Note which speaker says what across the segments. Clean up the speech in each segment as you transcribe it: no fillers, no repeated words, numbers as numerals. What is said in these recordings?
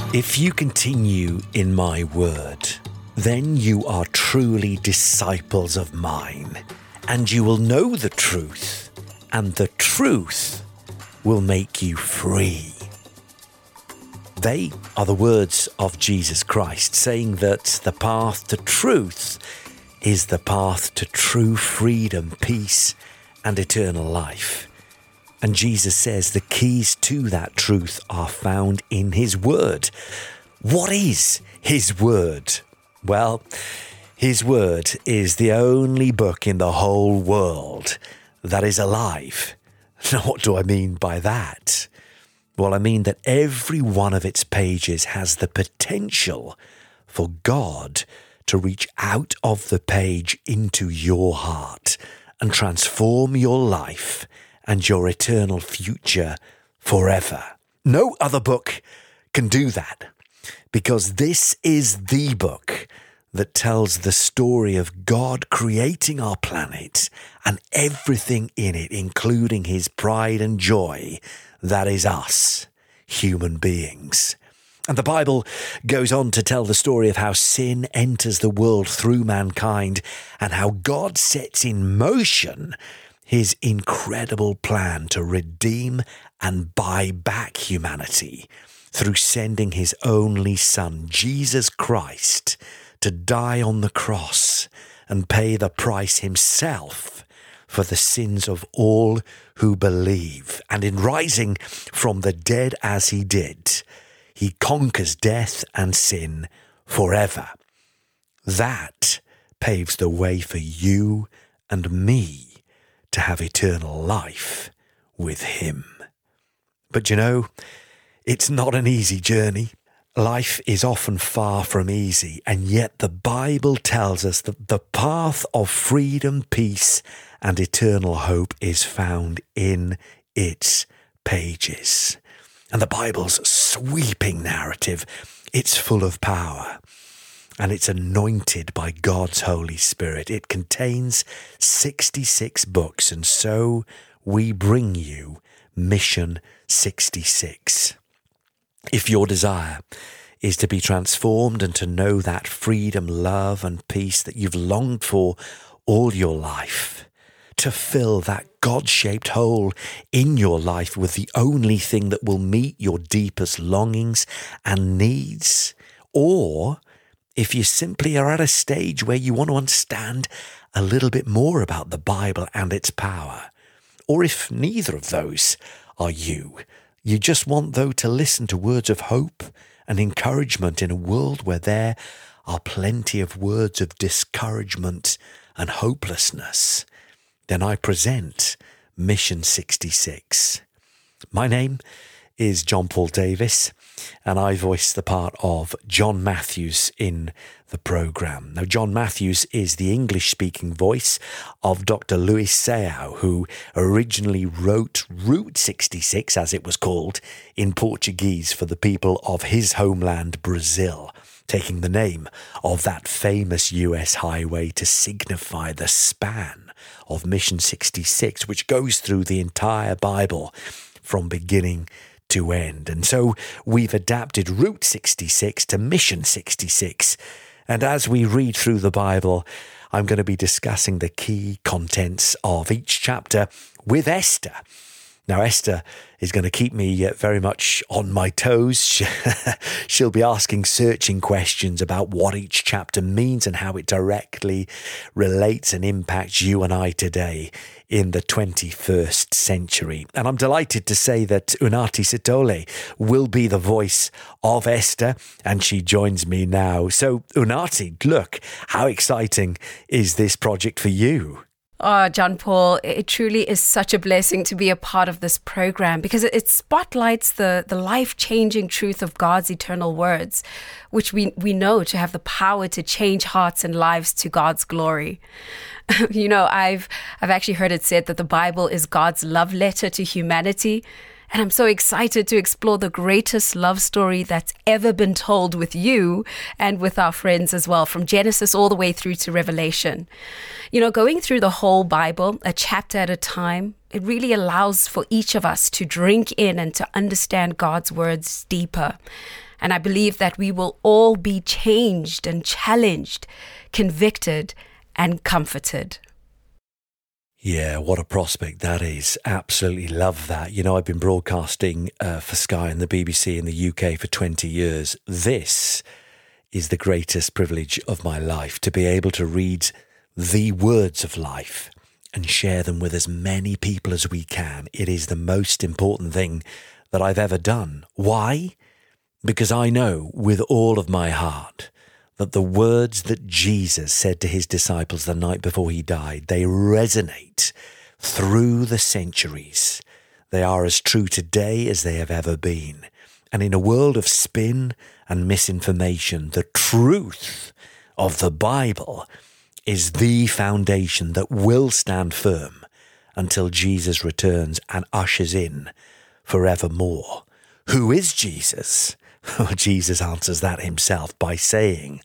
Speaker 1: If you continue in my word, then you are truly disciples of mine, and you will know the truth, and the truth will make you free. They are the words of Jesus Christ, saying that the path to truth is the path to true freedom, peace, and eternal life. And Jesus says the keys to that truth are found in his word. What is his word? Well, his word is the only book in the whole world that is alive. Now, what do I mean by that? Well, I mean that every one of its pages has the potential for God to reach out of the page into your heart and transform your life and your eternal future forever. No other book can do that, because this is the book that tells the story of God creating our planet and everything in it, including his pride and joy, that is us, human beings. And the Bible goes on to tell the story of how sin enters the world through mankind and how God sets in motion his incredible plan to redeem and buy back humanity through sending his only Son, Jesus Christ, to die on the cross and pay the price himself for the sins of all who believe. And in rising from the dead as he did, he conquers death and sin forever. That paves the way for you and me to have eternal life with him. But you know, it's not an easy journey. Life is often far from easy, and yet the Bible tells us that the path of freedom, peace, and eternal hope is found in its pages. And the Bible's sweeping narrative, it's full of power, and it's anointed by God's Holy Spirit. It contains 66 books, and so we bring you Mission 66. If your desire is to be transformed and to know that freedom, love, and peace that you've longed for all your life, to fill that God-shaped hole in your life with the only thing that will meet your deepest longings and needs, or if you simply are at a stage where you want to understand a little bit more about the Bible and its power, or if neither of those are you just want, though, to listen to words of hope and encouragement in a world where there are plenty of words of discouragement and hopelessness, then I present Mission 66. My name is John Paul Davis, and I voice the part of John Matthews in the programme. Now, John Matthews is the English-speaking voice of Dr. Luis Saião, who originally wrote Route 66, as it was called, in Portuguese for the people of his homeland, Brazil, taking the name of that famous US highway to signify the span of Mission 66, which goes through the entire Bible from beginning to end. And so we've adapted Route 66 to Mission 66. And as we read through the Bible, I'm going to be discussing the key contents of each chapter with Esther. Now, Esther is going to keep me very much on my toes. She'll be asking searching questions about what each chapter means and how it directly relates and impacts you and I today in the 21st century. And I'm delighted to say that Unati Sitole will be the voice of Esther, and she joins me now. So, Unati, look, how exciting is this project for you?
Speaker 2: Oh, John Paul, it truly is such a blessing to be a part of this program because it spotlights the life-changing truth of God's eternal words, which we know to have the power to change hearts and lives to God's glory. You know, I've actually heard it said that the Bible is God's love letter to humanity. And I'm so excited to explore the greatest love story that's ever been told with you and with our friends as well, from Genesis all the way through to Revelation. You know, going through the whole Bible, a chapter at a time, it really allows for each of us to drink in and to understand God's words deeper. And I believe that we will all be changed and challenged, convicted and comforted.
Speaker 1: Yeah, what a prospect that is. Absolutely love that. You know, I've been broadcasting for Sky and the BBC in the UK for 20 years. This is the greatest privilege of my life, to be able to read the words of life and share them with as many people as we can. It is the most important thing that I've ever done. Why? Because I know with all of my heart that the words that Jesus said to his disciples the night before he died, they resonate through the centuries. They are as true today as they have ever been. And in a world of spin and misinformation, the truth of the Bible is the foundation that will stand firm until Jesus returns and ushers in forevermore. Who is Jesus? Jesus answers that himself by saying,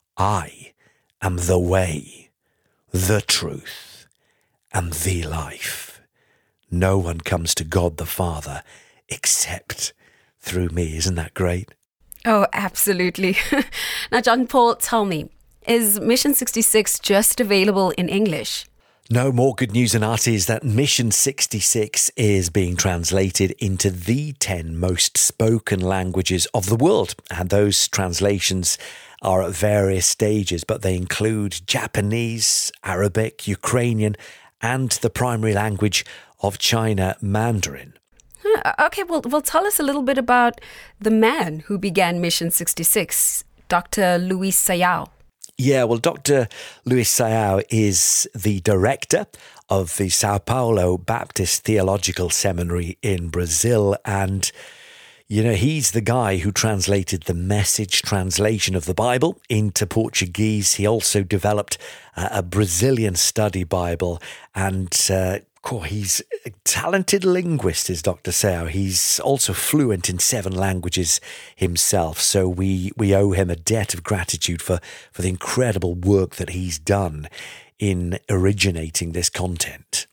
Speaker 1: I am the way, the truth, and the life. No one comes to God the Father except through me. Isn't that great?
Speaker 2: Oh, absolutely. Now, John Paul, tell me, is Mission 66 just available in English?
Speaker 1: No, more good news than that is that Mission 66 is being translated into the 10 most spoken languages of the world. And those translations are at various stages, but they include Japanese, Arabic, Ukrainian, and the primary language of China, Mandarin.
Speaker 2: Okay, well, tell us a little bit about the man who began Mission 66, Dr. Luis Saiao.
Speaker 1: Yeah, well, Dr. Luis Saiao is the director of the Sao Paulo Baptist Theological Seminary in Brazil. And, you know, he's the guy who translated the Message translation of the Bible into Portuguese. He also developed a Brazilian study Bible. And he's a talented linguist, is Dr. Saiao. He's also fluent in 7 languages himself. So we owe him a debt of gratitude for the incredible work that he's done in originating this content.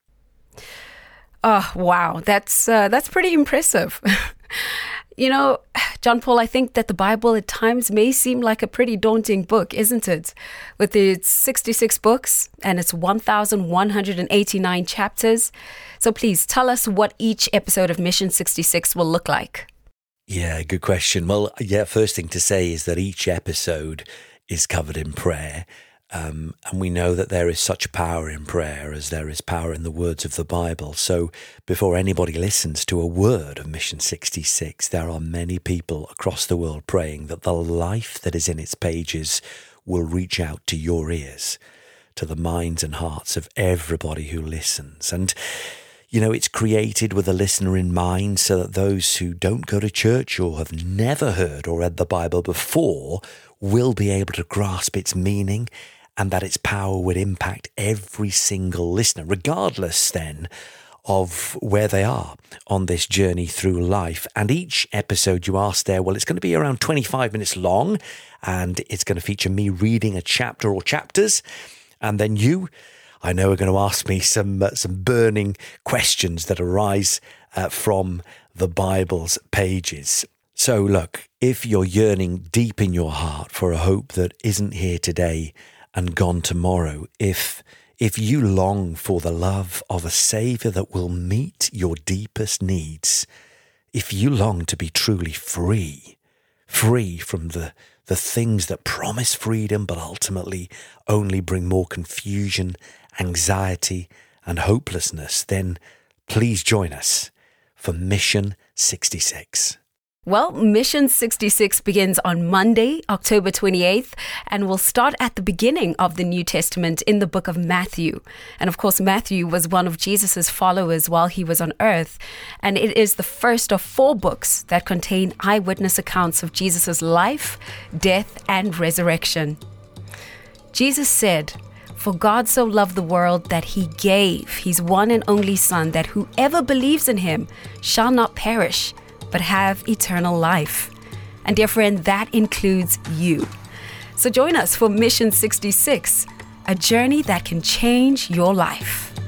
Speaker 2: Oh, wow. That's pretty impressive. You know, John Paul, I think that the Bible at times may seem like a pretty daunting book, isn't it? With its 66 books and its 1,189 chapters. So please tell us what each episode of Mission 66 will look like.
Speaker 1: Yeah, good question. Well, yeah, first thing to say is that each episode is covered in prayer. And we know that there is such power in prayer as there is power in the words of the Bible. So before anybody listens to a word of Mission 66, there are many people across the world praying that the life that is in its pages will reach out to your ears, to the minds and hearts of everybody who listens. And, you know, it's created with a listener in mind so that those who don't go to church or have never heard or read the Bible before will be able to grasp its meaning, and that its power would impact every single listener, regardless then of where they are on this journey through life. And each episode you asked there, well, it's going to be around 25 minutes long, and it's going to feature me reading a chapter or chapters. And then you, I know, are going to ask me some burning questions that arise from the Bible's pages. So look, if you're yearning deep in your heart for a hope that isn't here today and gone tomorrow, if you long for the love of a Saviour that will meet your deepest needs, if you long to be truly free from the things that promise freedom but ultimately only bring more confusion, anxiety and hopelessness, then please join us for Mission 66.
Speaker 2: Well, Mission 66 begins on Monday, October 28th, and will start at the beginning of the New Testament in the book of Matthew. And of course, Matthew was one of Jesus's followers while he was on earth. And it is the first of 4 books that contain eyewitness accounts of Jesus's life, death, and resurrection. Jesus said, "For God so loved the world that he gave his one and only Son, that whoever believes in him shall not perish, but have eternal life." And dear friend, that includes you. So join us for Mission 66, a journey that can change your life.